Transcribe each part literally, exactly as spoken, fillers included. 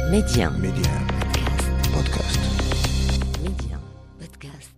Média. Média. Podcast. Média. Podcast.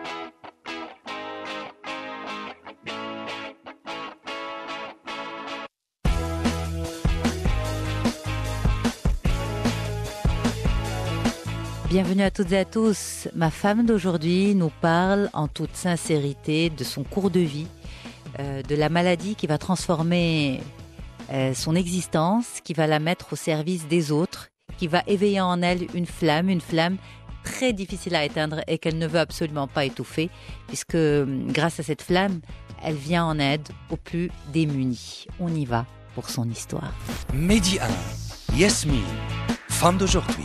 Bienvenue à toutes et à tous. Ma femme d'aujourd'hui nous parle en toute sincérité de son cours de vie, euh, de la maladie qui va transformer euh, son existence, qui va la mettre au service des autres, qui va éveiller en elle une flamme, une flamme très difficile à éteindre et qu'elle ne veut absolument pas étouffer, puisque grâce à cette flamme, elle vient en aide aux plus démunis. On y va pour son histoire. Midi un, Yasmine, femme d'aujourd'hui.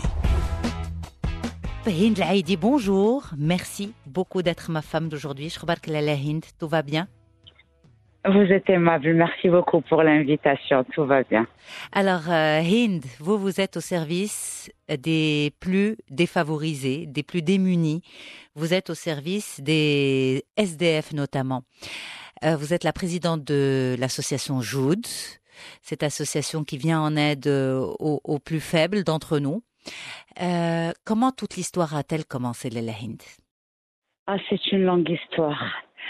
Hind Laïdi, bonjour. Merci beaucoup d'être ma femme d'aujourd'hui. Je remarque que la Hind, tout va bien? Vous êtes aimable. Merci beaucoup pour l'invitation. Tout va bien. Alors, euh, Hind, vous, vous êtes au service des plus défavorisés, des plus démunis. Vous êtes au service des S D F notamment. Euh, vous êtes la présidente de l'association Joud, cette association qui vient en aide aux, aux plus faibles d'entre nous. Euh, comment toute l'histoire a-t-elle commencé, Lala Hind? Ah, c'est une longue histoire.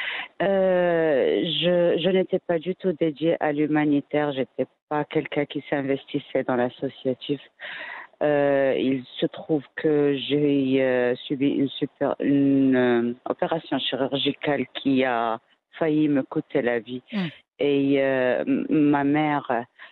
Euh, je, je n'étais pas du tout dédiée à l'humanitaire. J'étais pas quelqu'un qui s'investissait dans l'associatif. Euh, il se trouve que j'ai euh, subi une super une euh, opération chirurgicale qui a failli me coûter la vie. Mm. Et euh, ma mère,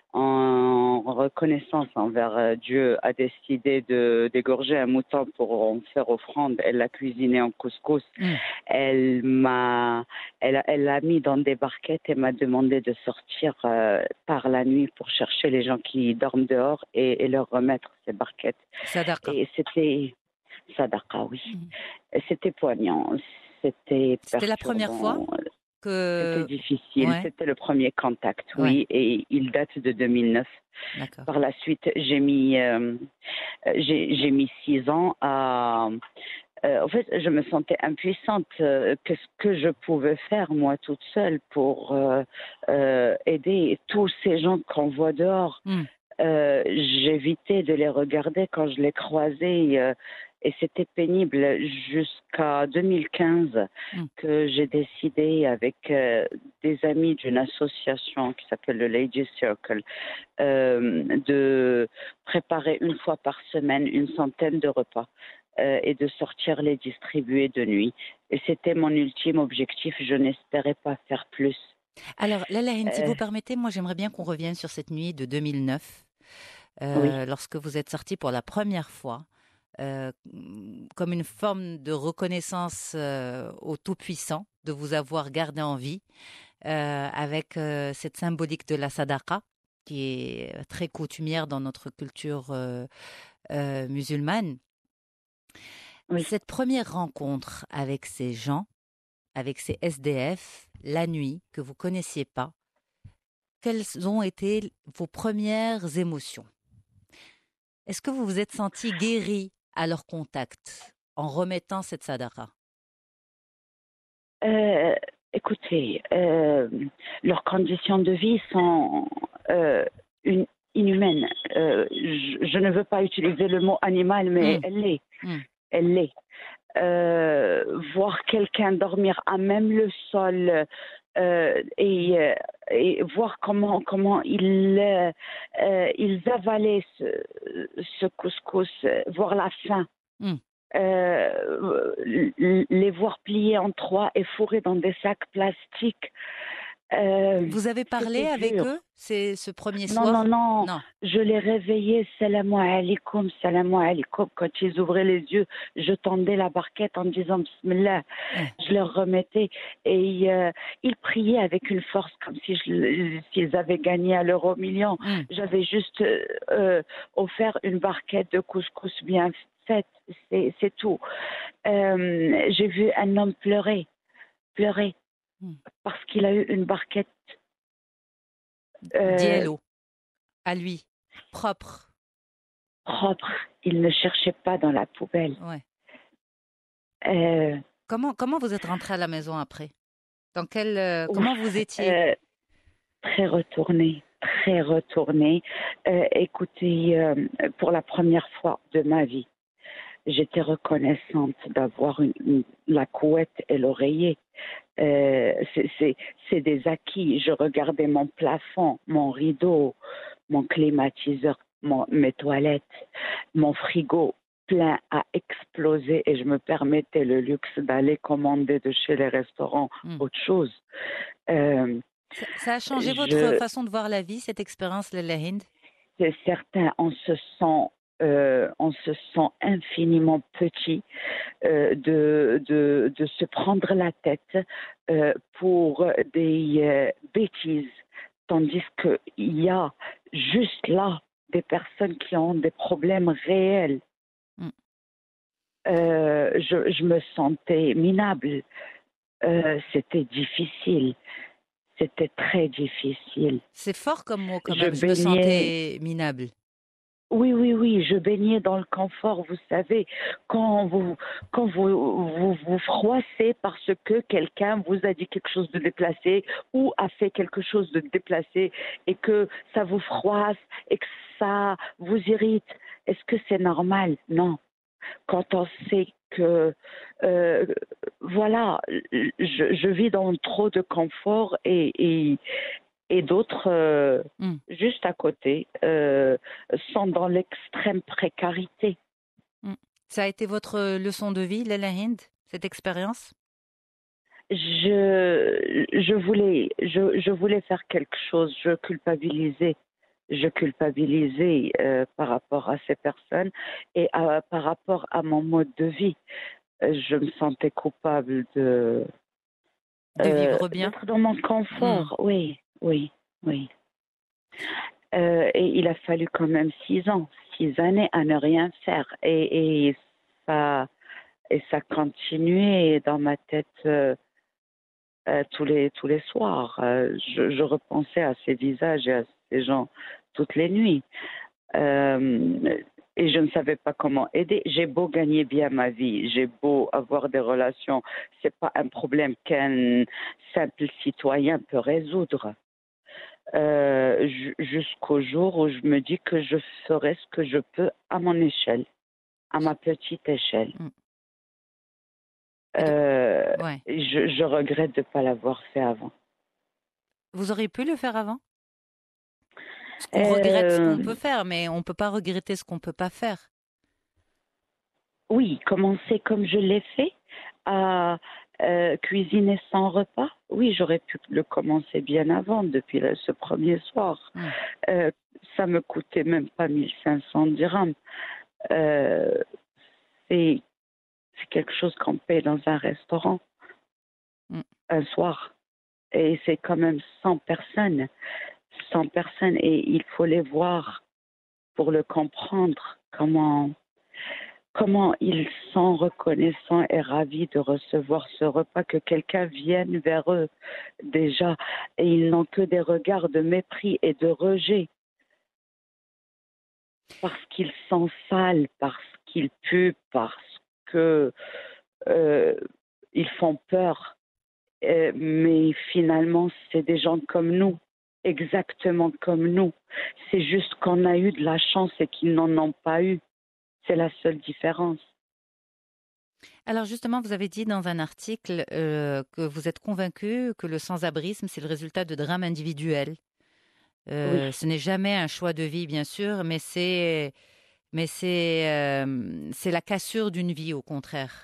en reconnaissance envers Dieu, a décidé de d'égorger un mouton pour en faire offrande. Elle l'a cuisiné en couscous. Mm. Elle m'a, elle, elle l'a mis dans des barquettes et m'a demandé de sortir euh, par la nuit pour chercher les gens qui dorment dehors et, et leur remettre ces barquettes. Sadaqa. Et c'était Sadaqa, oui. Mm. C'était poignant. C'était. C'était la première fois que... C'était difficile, ouais. C'était le premier contact, oui, ouais. Et il date de deux mille neuf. D'accord. Par la suite, j'ai mis, euh, j'ai, j'ai mis six ans à... Euh, en fait, je me sentais impuissante. Euh, qu'est-ce que je pouvais faire, moi, toute seule, pour euh, euh, aider tous ces gens qu'on voit dehors. Mm. Euh, j'évitais de les regarder quand je les croisais euh, et c'était pénible jusqu'à deux mille quinze mm. que j'ai décidé avec euh, des amis d'une association qui s'appelle le Lady Circle euh, de préparer une fois par semaine une centaine de repas euh, et de sortir les distribuer de nuit. Et c'était mon ultime objectif, je n'espérais pas faire plus. Alors, Lala Hind, euh, si vous permettez, moi j'aimerais bien qu'on revienne sur cette nuit de deux mille neuf. Euh, oui. Lorsque vous êtes sortie pour la première fois, euh, comme une forme de reconnaissance euh, au Tout-Puissant de vous avoir gardé en vie, euh, avec euh, cette symbolique de la sadaqa, qui est très coutumière dans notre culture euh, euh, musulmane. Oui. Cette première rencontre avec ces gens, avec ces S D F, la nuit, que vous ne connaissiez pas, quelles ont été vos premières émotions? Est-ce que vous vous êtes senti guéri à leur contact en remettant cette sadaqa? euh, Écoutez, euh, leurs conditions de vie sont euh, une, inhumaines. Euh, je, je ne veux pas utiliser le mot animal, mais mmh. elle l'est. Mmh. Elle l'est. Euh, voir quelqu'un dormir à même le sol euh, et, euh, et voir comment comment ils euh, euh, ils avalaient ce, ce couscous, voir la faim, mm. euh, les voir pliés en trois et fourrés dans des sacs plastiques. Euh, Vous avez parlé avec dur. eux c'est ce premier non, soir? Non, non, non. Je les réveillais, salam alaikum, salam alaikum. Quand ils ouvraient les yeux, je tendais la barquette en disant bismillah. Ouais. Je leur remettais et euh, ils priaient avec une force comme si je, s'ils avaient gagné à l'euro million. Mm. J'avais juste euh, offert une barquette de couscous bien faite, c'est, c'est tout. Euh, j'ai vu un homme pleurer, pleurer. Parce qu'il a eu une barquette. Euh, Diello, à lui, propre. Propre. Il ne cherchait pas dans la poubelle. Ouais. Euh, comment, comment vous êtes rentrée à la maison après? Dans quel, euh, Comment vous étiez euh, Très retournée. très retournée. Euh, écoutez, euh, pour la première fois de ma vie, j'étais reconnaissante d'avoir une, une- la couette et l'oreiller. Euh, c'est, c'est, c'est des acquis. Je regardais mon plafond, mon rideau, mon climatiseur, mon- mes toilettes, mon frigo plein à exploser et je me permettais le luxe d'aller commander de chez les restaurants Hmm. autre chose. Euh, Ça, ça a changé votre je, façon de voir la vie, cette expérience, Lalla Hind? c'est certain, on se sent, euh, on se sent infiniment petit euh, de, de, de se prendre la tête euh, pour des euh, bêtises, tandis qu'il y a juste là des personnes qui ont des problèmes réels. Mm. Euh, je, je me sentais minable. Euh, c'était difficile. C'était très difficile. C'est fort comme mot quand Je même. Je me baignais. sentais minable. Oui, oui, oui, je baignais dans le confort, vous savez, quand vous, quand vous, vous, vous froissez parce que quelqu'un vous a dit quelque chose de déplacé ou a fait quelque chose de déplacé et que ça vous froisse et que ça vous irrite. Est-ce que c'est normal? Non. Quand on sait que, euh, voilà, je, je vis dans trop de confort et, et, et d'autres, euh, Mm. juste à côté, euh, sont dans l'extrême précarité. Mm. Ça a été votre leçon de vie, Lalla Hind, cette expérience? Je, je, voulais, je, je voulais faire quelque chose, je culpabilisais. Je culpabilisais euh, par rapport à ces personnes et à- par rapport à mon mode de vie. Euh, Je me sentais coupable de, De euh, vivre bien? d'être dans mon Mm. confort. Oui, oui, oui. Euh, et il a fallu quand même six ans, six années à ne rien faire. Et, et ça, et ça continuait dans ma tête euh, euh, tous les tous les soirs. Euh, je, je repensais à ces visages et à ces gens toutes les nuits. Euh, et je ne savais pas comment aider. J'ai beau gagner bien ma vie, j'ai beau avoir des relations, c'est pas un problème qu'un simple citoyen peut résoudre. Euh, ju- jusqu'au jour où je me dis que je ferai ce que je peux à mon échelle, à ma petite échelle. Mm. Et donc, Euh, ouais. je, je regrette de ne pas l'avoir fait avant. Vous auriez pu le faire avant? Parce qu'on regrette ce qu'on Euh, peut faire, mais on ne peut pas regretter ce qu'on ne peut pas faire. oui, commencer comme je l'ai fait, à euh, cuisiner sans repas. Oui, j'aurais pu le commencer bien avant, depuis le- ce premier soir. Mm. Euh, ça me coûtait même pas mille cinq cents dirhams. Euh, c'est, c'est quelque chose qu'on paye dans un restaurant Mm. un soir. Et c'est quand même cent personnes. cent personnes et il faut les voir pour le comprendre. Comment, comment ils sont reconnaissants et ravis de recevoir ce repas, que quelqu'un vienne vers eux déjà. Et ils n'ont que des regards de mépris et de rejet. Parce qu'ils sont sales, parce qu'ils puent, parce que euh, ils font peur. Euh, mais finalement, c'est des gens comme nous, exactement comme nous. C'est juste qu'on a eu de la chance et qu'ils n'en ont pas eu. C'est la seule différence. Alors justement, vous avez dit dans un article euh, que vous êtes convaincu que le sans-abrisme, c'est le résultat de drames individuels. Oui, Euh, ce n'est jamais un choix de vie, bien sûr, mais c'est, mais c'est, euh, c'est la cassure d'une vie, au contraire.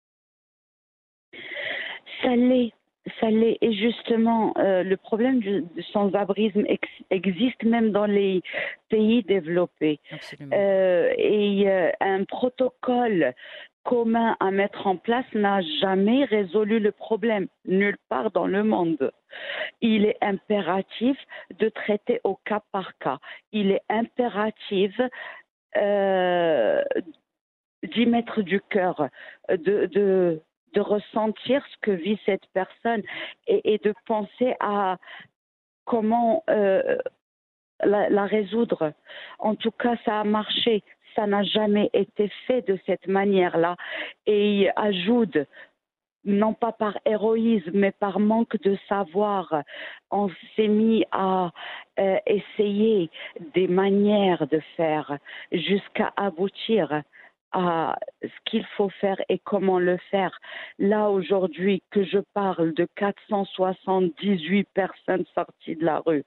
ça l'est. Ça l'est. Et justement, euh, le problème du, du sans-abrisme ex- existe même dans les pays développés. Absolument. Euh, et euh, un protocole commun à mettre en place n'a jamais résolu le problème, nulle part dans le monde. Il est impératif de traiter au cas par cas. Il est impératif euh, d'y mettre du cœur, de, de, de ressentir ce que vit cette personne et, et de penser à comment euh, la, la résoudre. En tout cas, ça a marché. Ça n'a jamais été fait de cette manière-là. Et Ajoud non pas par héroïsme, mais par manque de savoir, on s'est mis à euh, essayer des manières de faire jusqu'à aboutir à ce qu'il faut faire et comment le faire. Là, aujourd'hui, que je parle de quatre cent soixante-dix-huit personnes sorties de la rue,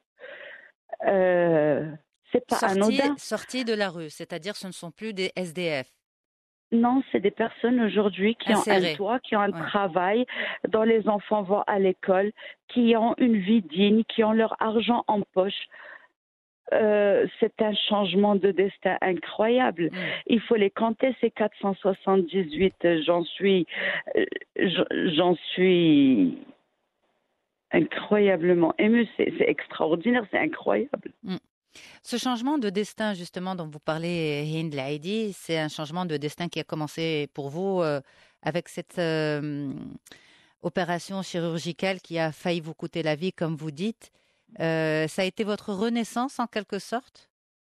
euh, c'est pas Sorties, anodin. sorties de la rue, c'est-à-dire ce ne sont plus des S D F. Non, c'est des personnes aujourd'hui qui Insérées. ont un toit, qui ont un Ouais. travail, dont les enfants vont à l'école, qui ont une vie digne, qui ont leur argent en poche. Euh, c'est un changement de destin incroyable. Mm. Il faut les compter, ces quatre cent soixante-dix-huit. J'en suis, j'en suis incroyablement émue. C'est, c'est extraordinaire, c'est incroyable. Mm. Ce changement de destin, justement, dont vous parlez, Hind Laïdi, c'est un changement de destin qui a commencé pour vous euh, avec cette euh, opération chirurgicale qui a failli vous coûter la vie, comme vous dites. Euh, ça a été votre renaissance, en quelque sorte?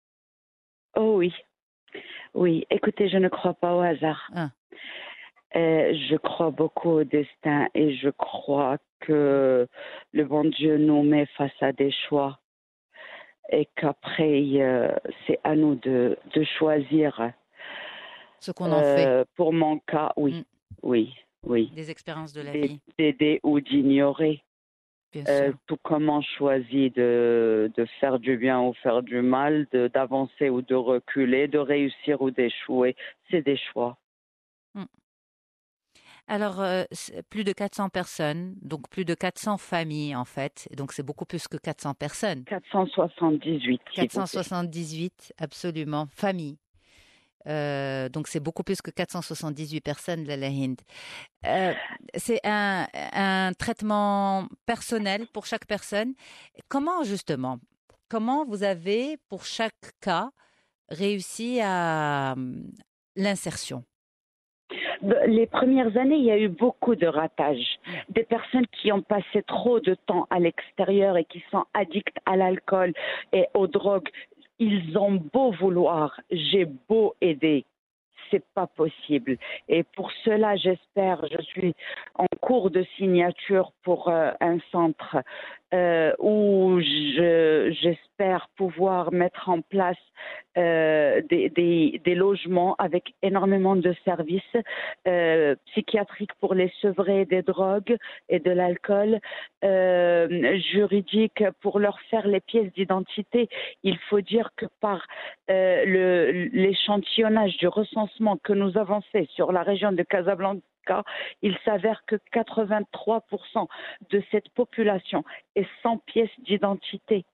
Oh oui, oui. Écoutez, je ne crois pas au hasard. Ah. Euh, je crois beaucoup au destin et je crois que le bon Dieu nous met face à des choix. Et qu'après, euh, c'est à nous de, de choisir. Ce qu'on en fait. Euh, pour mon cas, oui, Mm. oui, oui. Des expériences de la D'aider- vie, D'aider ou d'ignorer. bien Euh, sûr. tout comme on choisit de, de faire du bien ou faire du mal, de, d'avancer ou de reculer, de réussir ou d'échouer, c'est des choix. Mm. Alors, euh, c'est plus de quatre cents personnes, donc plus de quatre cents familles, en fait. Donc, c'est beaucoup plus que quatre cents personnes. quatre cent soixante-dix-huit, s'il vous plaît. quatre cent soixante-dix-huit, absolument, familles. Euh, donc, c'est beaucoup plus que quatre cent soixante-dix-huit personnes, Lala Hind. Euh, c'est un, un traitement personnel pour chaque personne. Comment, justement, comment vous avez, pour chaque cas, réussi à euh, l'insertion? Les premières années, il y a eu beaucoup de ratages. Des personnes qui ont passé trop de temps à l'extérieur et qui sont addictes à l'alcool et aux drogues, ils ont beau vouloir, j'ai beau aider, c'est pas possible. Et pour cela, j'espère, je suis en cours de signature pour euh, un centre euh, où je, j'espère pouvoir mettre en place euh, des, des, des logements avec énormément de services euh, psychiatriques pour les sevrés des drogues et de l'alcool, euh, juridiques pour leur faire les pièces d'identité. Il faut dire que par euh, le, l'échantillonnage du recensement que nous avons fait sur la région de Casablanca, il s'avère que quatre-vingt-trois pour cent de cette population est sans pièce d'identité.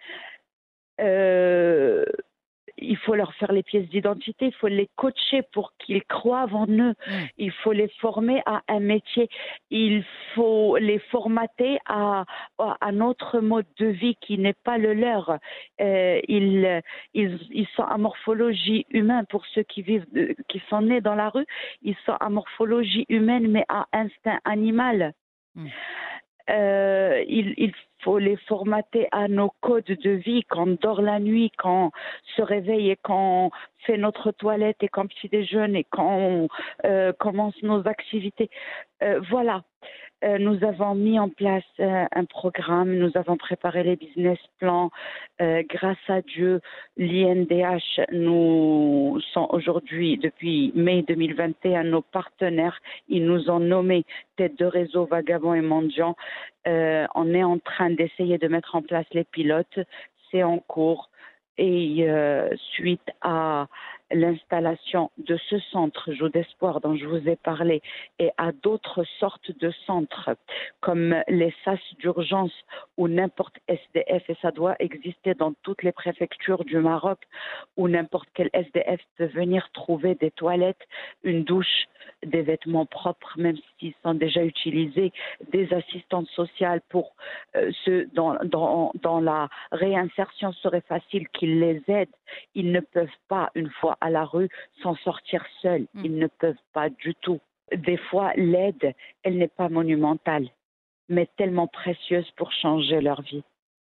Euh, il faut leur faire les pièces d'identité, il faut les coacher pour qu'ils croient en eux, mmh. il faut les former à un métier, il faut les formater à, à un autre mode de vie qui n'est pas le leur. Euh, ils, ils, ils sont à morphologie humaine pour ceux qui vivent, de, qui sont nés dans la rue, ils sont à morphologie humaine mais à instinct animal. Mmh. Euh, il, il faut les formater à nos codes de vie, quand on dort la nuit, quand on se réveille et quand on fait notre toilette et quand on petit déjeune et quand on euh, commence nos activités. Euh, voilà. Euh, nous avons mis en place euh, un programme, nous avons préparé les business plans. Euh, grâce à Dieu, l'I N D H nous sont aujourd'hui, depuis mai deux mille vingt et un, nos partenaires. Ils nous ont nommés tête de réseau vagabonds et mendiants. Euh, on est en train d'essayer de mettre en place les pilotes. C'est en cours. Et euh, suite à l'installation de ce centre Joue d'espoir dont je vous ai parlé et à d'autres sortes de centres comme les S A S d'urgence ou n'importe S D F, et ça doit exister dans toutes les préfectures du Maroc, où n'importe quel S D F peut venir trouver des toilettes, une douche, des vêtements propres, même s'ils sont déjà utilisés, des assistantes sociales pour euh, ceux dont, dont, dont la réinsertion serait facile, qu'ils les aident. Ils ne peuvent pas, une fois à la rue, s'en sortir seuls. Mmh. Ils ne peuvent pas du tout. Des fois, l'aide, elle n'est pas monumentale, mais tellement précieuse pour changer leur vie.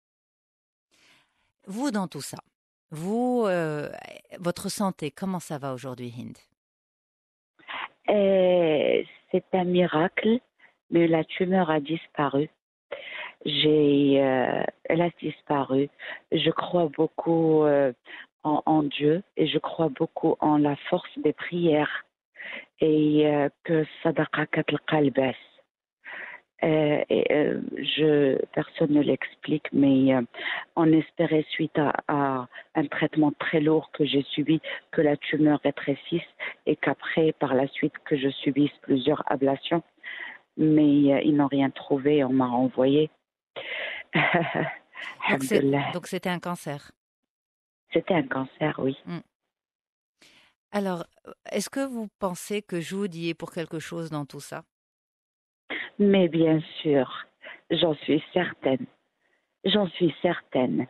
Vous, dans tout ça, vous, euh, votre santé, comment ça va aujourd'hui, Hind? Et c'est un miracle. mais la tumeur a disparu. J'ai, euh, elle a disparu. Je crois beaucoup euh, en, en Dieu et je crois beaucoup en la force des prières et euh, que sadaqakat al-qalbas. Euh, et, euh, je, personne ne l'explique, mais euh, on espérait suite à, à un traitement très lourd que j'ai subi que la tumeur rétrécisse et qu'après, par la suite, que je subisse plusieurs ablations. Mais euh, ils n'ont rien trouvé, on m'a renvoyé. Donc, c'est, donc c'était un cancer. C'était un cancer, oui. Mm. Alors, est-ce que vous pensez que Joud y est pour quelque chose dans tout ça? Mais bien sûr, j'en suis certaine. J'en suis certaine.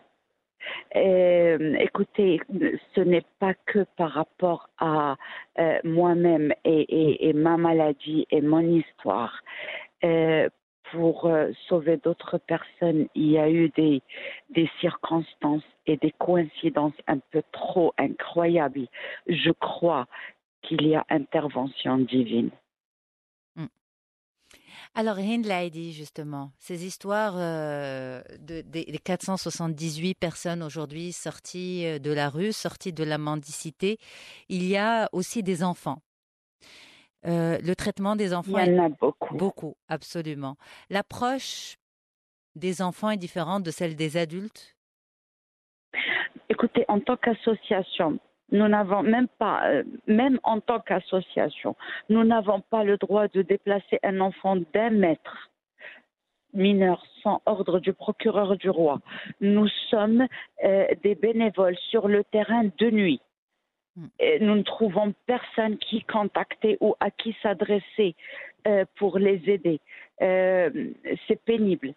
Euh, écoutez, ce n'est pas que par rapport à euh, moi-même et, et, et ma maladie et mon histoire. Euh, pour euh, sauver d'autres personnes, il y a eu des, des circonstances et des coïncidences un peu trop incroyables. Je crois qu'il y a intervention divine. Mm. Alors, Hind Laïdi, justement, ces histoires euh, de, des, des quatre cent soixante-dix-huit personnes aujourd'hui sorties de la rue, sorties de la mendicité, il y a aussi des enfants. Euh, le traitement des enfants. Il y en a beaucoup. Beaucoup, absolument. L'approche des enfants est différente de celle des adultes? Écoutez, en tant qu'association, nous n'avons même pas, euh, même en tant qu'association, nous n'avons pas le droit de déplacer un enfant d'un mètre mineur sans ordre du procureur du roi. Nous sommes euh, des bénévoles sur le terrain de nuit. Et nous ne trouvons personne qui contacter ou à qui s'adresser euh, pour les aider. Euh, c'est pénible.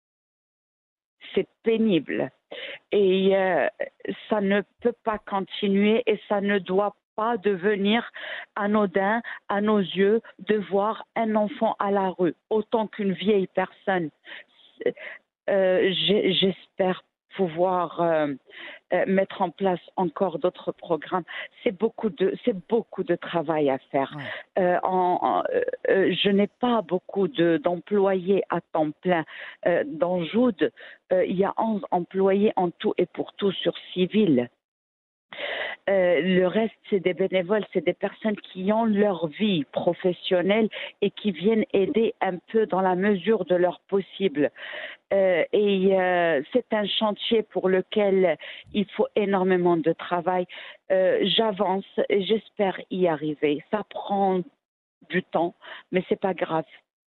C'est pénible. Et euh, ça ne peut pas continuer et ça ne doit pas devenir anodin à nos yeux de voir un enfant à la rue, autant qu'une vieille personne. Euh, j'espère pouvoir euh, euh, mettre en place encore d'autres programmes. C'est beaucoup de, c'est beaucoup de travail à faire. Ouais. Euh, en, en, euh, je n'ai pas beaucoup de, d'employés à temps plein. Euh, dans Joud, euh, il y a onze employés en tout et pour tout sur civil. Euh, le reste, c'est des bénévoles, c'est des personnes qui ont leur vie professionnelle et qui viennent aider un peu dans la mesure de leur possible. Euh, et euh, c'est un chantier pour lequel il faut énormément de travail. Euh, j'avance et j'espère y arriver. Ça prend du temps, mais c'est pas grave.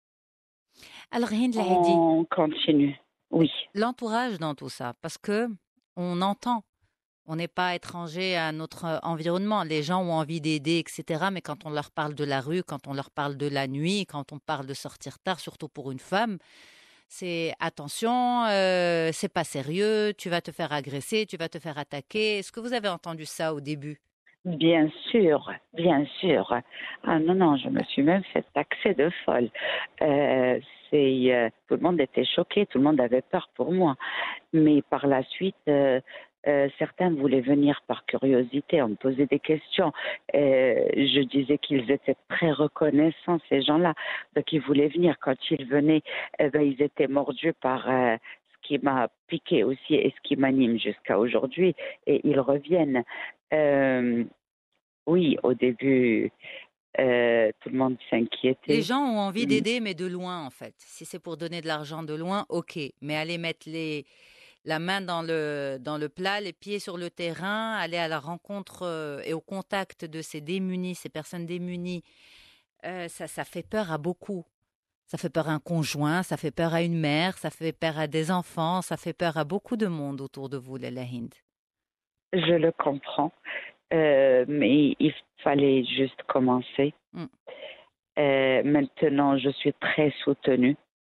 Alors, Hind Laïdi, on continue. Oui. L'entourage dans tout ça, parce que on entend. On n'est pas étranger à notre environnement. Les gens ont envie d'aider, et cetera. Mais quand on leur parle de la rue, quand on leur parle de la nuit, quand on parle de sortir tard, surtout pour une femme, c'est attention, euh, c'est pas sérieux, tu vas te faire agresser, tu vas te faire attaquer. Est-ce que vous avez entendu ça au début? Bien sûr, bien sûr. Ah non, non, je me suis même fait taxer de folle. Euh, c'est, euh, tout le monde était choqué, tout le monde avait peur pour moi. Mais par la suite, euh, euh, certains voulaient venir par curiosité, on me posait des questions. Euh, je disais qu'ils étaient très reconnaissants, ces gens-là. Donc ils voulaient venir. Quand ils venaient, eh ben, ils étaient mordus par... Euh, ce qui m'a piqué aussi et ce qui m'anime jusqu'à aujourd'hui, et ils reviennent. Euh, oui, au début, euh, tout le monde s'inquiétait. Les gens ont envie d'aider, mais de loin, en fait. Si c'est pour donner de l'argent de loin, ok. Mais aller mettre les, la main dans le, dans le plat, les pieds sur le terrain, aller à la rencontre euh, et au contact de ces démunis, ces personnes démunies, euh, ça, ça fait peur à beaucoup. Ça fait peur à un conjoint, ça fait peur à une mère, ça fait peur à des enfants, ça fait peur à beaucoup de monde autour de vous, Laila Hind. Je le comprends, euh, mais il fallait juste commencer. Mm. Euh, maintenant, je suis très soutenue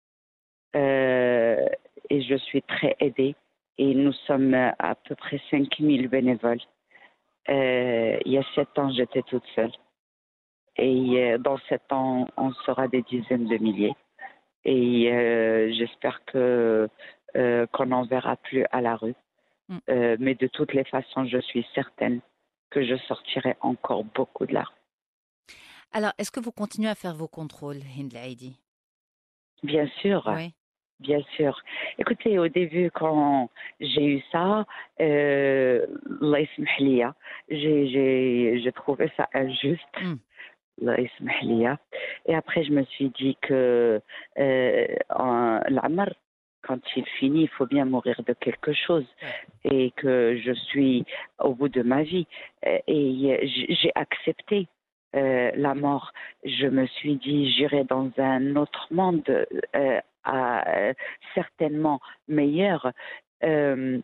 euh, et je suis très aidée. Et nous sommes à peu près cinq mille bénévoles. Euh, il y a sept ans, j'étais toute seule. Et euh, dans sept ans, on sera des dizaines de milliers. Et euh, j'espère que, euh, qu'on n'en verra plus à la rue. Mm. Euh, mais de toutes les façons, je suis certaine que je sortirai encore beaucoup de la rue. Alors, est-ce que vous continuez à faire vos contrôles, Hind Laïdi? Bien sûr. Oui. Bien sûr. Écoutez, au début, quand j'ai eu ça, euh, Allah يسمح ليا, j'ai, j'ai, j'ai trouvé ça injuste. Mm. Allah يسمح ليا. Et après, je me suis dit que euh, en- l'Amar, quand il finit, il faut bien mourir de quelque chose. Ouais. Et que je suis au bout de ma vie. Et j'ai accepté euh, la mort. Je me suis dit, j'irai dans un autre monde. Euh, à, euh, certainement meilleur. Euh,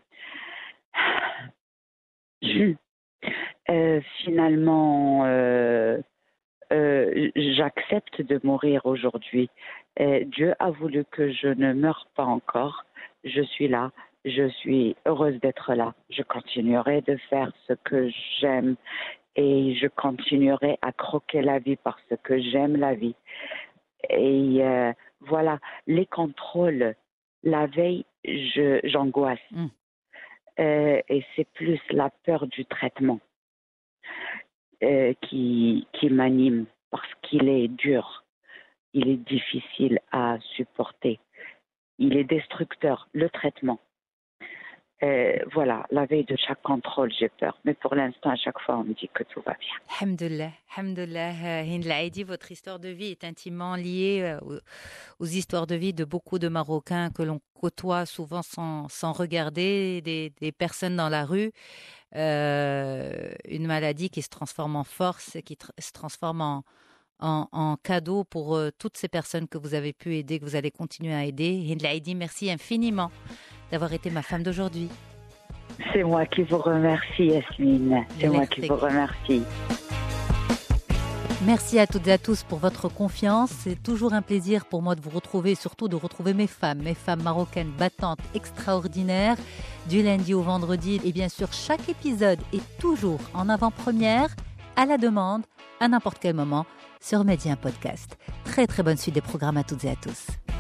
euh, finalement, euh, euh, j'accepte de mourir aujourd'hui. Euh, Dieu a voulu que je ne meure pas encore. Je suis là. Je suis heureuse d'être là. Je continuerai de faire ce que j'aime et je continuerai à croquer la vie parce que j'aime la vie. Et euh, voilà, les contrôles, la veille, je, j'angoisse. Mm. Euh, et c'est plus la peur du traitement euh, qui, qui m'anime parce qu'il est dur, il est difficile à supporter, il est destructeur, le traitement. Euh, voilà, la veille de chaque contrôle, j'ai peur. Mais pour l'instant, à chaque fois, on me dit que tout va bien. Alhamdoulilah, alhamdoulilah. Hind Laïdi, votre histoire de vie est intimement liée aux, aux histoires de vie de beaucoup de Marocains que l'on côtoie souvent sans, sans regarder, des, des personnes dans la rue. Euh, une maladie qui se transforme en force, qui tr- se transforme en, en, en cadeau pour euh, toutes ces personnes que vous avez pu aider, que vous allez continuer à aider. Hind Laïdi, merci infiniment d'avoir été ma femme d'aujourd'hui. C'est moi qui vous remercie, Yasmine. C'est moi qui vous remercie. Merci à toutes et à tous pour votre confiance. C'est toujours un plaisir pour moi de vous retrouver, surtout de retrouver mes femmes, mes femmes marocaines battantes, extraordinaires, du lundi au vendredi. Et bien sûr, chaque épisode est toujours en avant-première, à la demande, à n'importe quel moment, sur Média Podcast. Très très bonne suite des programmes à toutes et à tous.